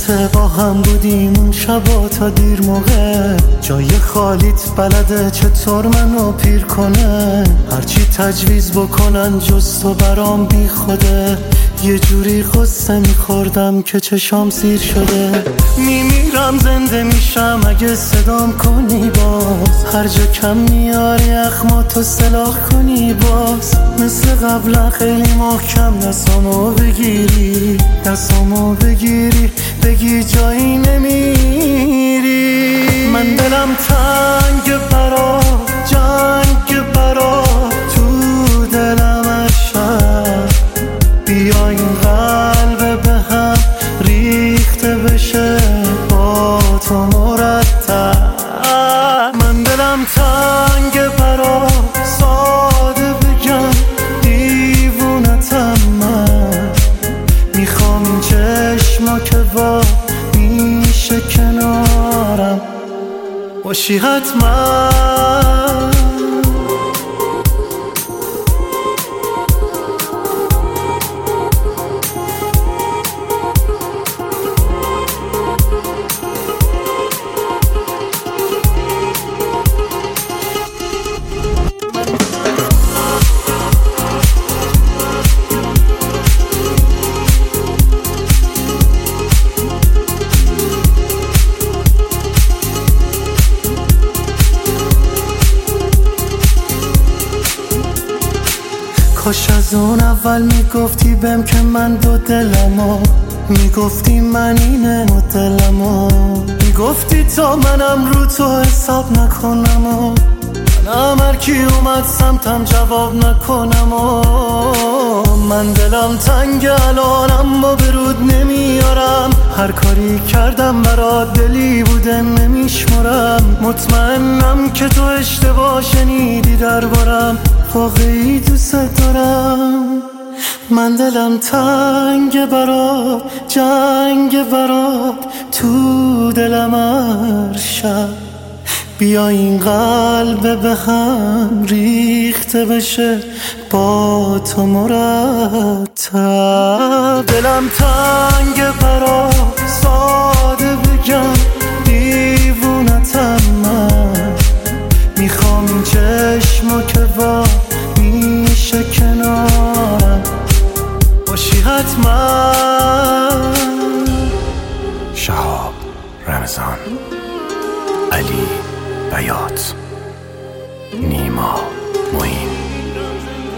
یادت با هم بودیم اون شبا تا دیر موقع، جای خالیت بلده چطور منو پیر کنه. هرچی تجویز بکنن جز تو برام بی خوده، یه جوری قصه میخوردم که چشام سیر شده. میمیرم زنده میشم اگه صدام کنی باز، هر جا کم میاری اخماتو سلاح کنی باز. مثل قبلا خیلی محکم دستامو بگیری، دستامو بگیری بگی جایی نمیری. من دلم تنگ برات، جنگ برات تو دلم عشق. بیا این قلب به هم ریخته بشه با تو مرتب. من دلم تنگ برات، ساده بگم دیوونتم من. میخوام این چشما که با میشه کنارم باشی حتما. کاش از اون اول میگفتی بهم که من دو دلمو، میگفتی من اینه مدلمو، میگفتی تا منم رو تو حساب نکنم و منم هرکی اومد سمتم جواب نکنم. و من دلم تنگ الانم و برود نمیارم، هر کاری کردم برات دلی بوده نمیشمرم. مطمئنم که تو اشتباه شنیدی دربارم، واقعی دوست دارم. من دلم تنگ برات، جنگ برات تو دلم هر شب. بیا این قلب به هم ریخته بشه با تو مرتب. دلم تنگ برات، ساده بگم دیوونتم من. میخوام این چشما که با میشه کنارم باشی حتما. شهاب رمضان، علی بیات، نیما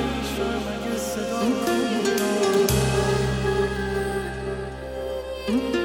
معین.